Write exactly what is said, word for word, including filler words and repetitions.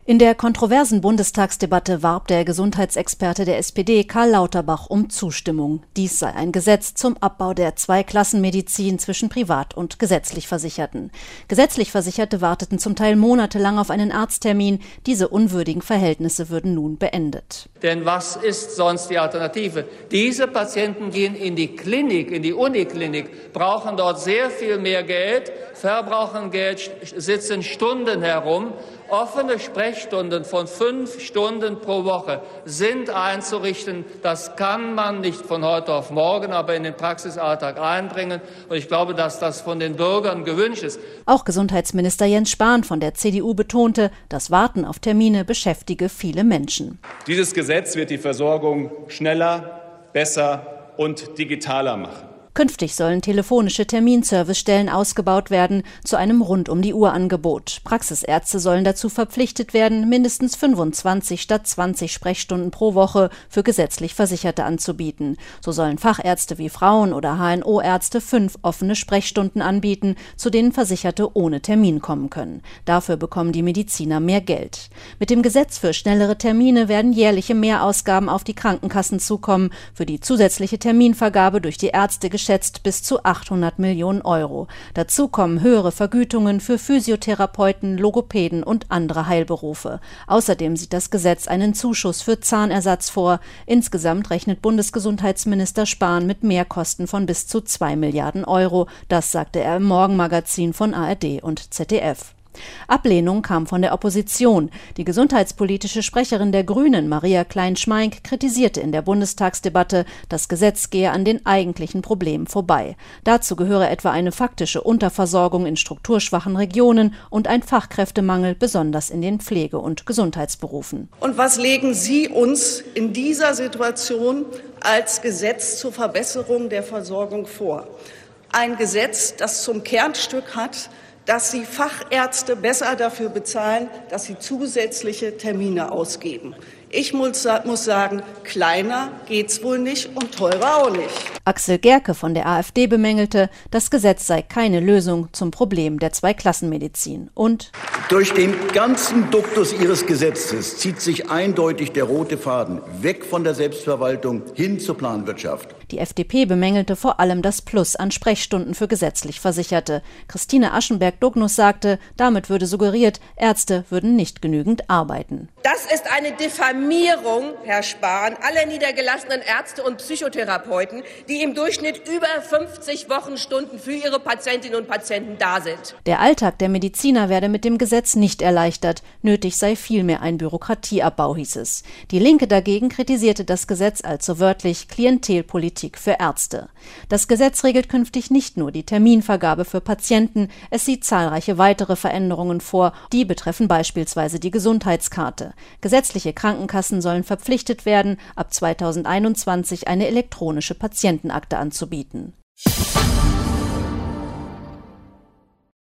In der kontroversen Bundestagsdebatte warb der Gesundheitsexperte der S P D Karl Lauterbach um Zustimmung. Dies sei ein Gesetz zum Abbau der Zweiklassenmedizin zwischen privat und gesetzlich Versicherten. Gesetzlich Versicherte warteten zum Teil monatelang auf einen Arzttermin. Diese unwürdigen Verhältnisse würden nun beendet. Denn was ist sonst die Alternative? Diese Patienten gehen in die Klinik, in die Uniklinik, brauchen dort sehr viel mehr Geld, verbrauchen Geld, sitzen Stunden herum. Offene Sprechstunden von fünf Stunden pro Woche sind einzurichten. Das kann man nicht von heute auf morgen, aber in den Praxisalltag einbringen. Und ich glaube, dass das von den Bürgern gewünscht ist. Auch Gesundheitsminister Jens Spahn von der C D U betonte, das Warten auf Termine beschäftige viele Menschen. Dieses Gesetz wird die Versorgung schneller, besser und digitaler machen. Künftig sollen telefonische Terminservicestellen ausgebaut werden zu einem Rund-um-die-Uhr-Angebot. Praxisärzte sollen dazu verpflichtet werden, mindestens fünfundzwanzig statt zwanzig Sprechstunden pro Woche für gesetzlich Versicherte anzubieten. So sollen Fachärzte wie Frauen- oder H N O-Ärzte fünf offene Sprechstunden anbieten, zu denen Versicherte ohne Termin kommen können. Dafür bekommen die Mediziner mehr Geld. Mit dem Gesetz für schnellere Termine werden jährliche Mehrausgaben auf die Krankenkassen zukommen, für die zusätzliche Terminvergabe durch die Ärzte geschätzt bis zu achthundert Millionen Euro. Dazu kommen höhere Vergütungen für Physiotherapeuten, Logopäden und andere Heilberufe. Außerdem sieht das Gesetz einen Zuschuss für Zahnersatz vor. Insgesamt rechnet Bundesgesundheitsminister Spahn mit Mehrkosten von bis zu zwei Milliarden Euro. Das sagte er im Morgenmagazin von A R D und Z D F. Ablehnung kam von der Opposition. Die gesundheitspolitische Sprecherin der Grünen, Maria Klein-Schmeink, kritisierte in der Bundestagsdebatte, das Gesetz gehe an den eigentlichen Problemen vorbei. Dazu gehöre etwa eine faktische Unterversorgung in strukturschwachen Regionen und ein Fachkräftemangel, besonders in den Pflege- und Gesundheitsberufen. Und was legen Sie uns in dieser Situation als Gesetz zur Verbesserung der Versorgung vor? Ein Gesetz, das zum Kernstück hat, dass Sie Fachärzte besser dafür bezahlen, dass sie zusätzliche Termine ausgeben. Ich muss sagen, kleiner geht's wohl nicht und teurer auch nicht. Axel Gerke von der AfD bemängelte, das Gesetz sei keine Lösung zum Problem der Zweiklassenmedizin. Und durch den ganzen Duktus Ihres Gesetzes zieht sich eindeutig der rote Faden weg von der Selbstverwaltung hin zur Planwirtschaft. Die F D P bemängelte vor allem das Plus an Sprechstunden für gesetzlich Versicherte. Christine Aschenberg-Dognus sagte, damit würde suggeriert, Ärzte würden nicht genügend arbeiten. Das ist eine Diffamierung, Herr Spahn, aller niedergelassenen Ärzte und Psychotherapeuten, die im Durchschnitt über fünfzig Wochenstunden für ihre Patientinnen und Patienten da sind. Der Alltag der Mediziner werde mit dem Gesetz nicht erleichtert. Nötig sei vielmehr ein Bürokratieabbau, hieß es. Die Linke dagegen kritisierte das Gesetz als so wörtlich Klientelpolitik für Ärzte. Das Gesetz regelt künftig nicht nur die Terminvergabe für Patienten, es sieht zahlreiche weitere Veränderungen vor. Die betreffen beispielsweise die Gesundheitskarte. Gesetzliche Krankenkassen sollen verpflichtet werden, ab zweitausendeinundzwanzig eine elektronische Patientenakte anzubieten.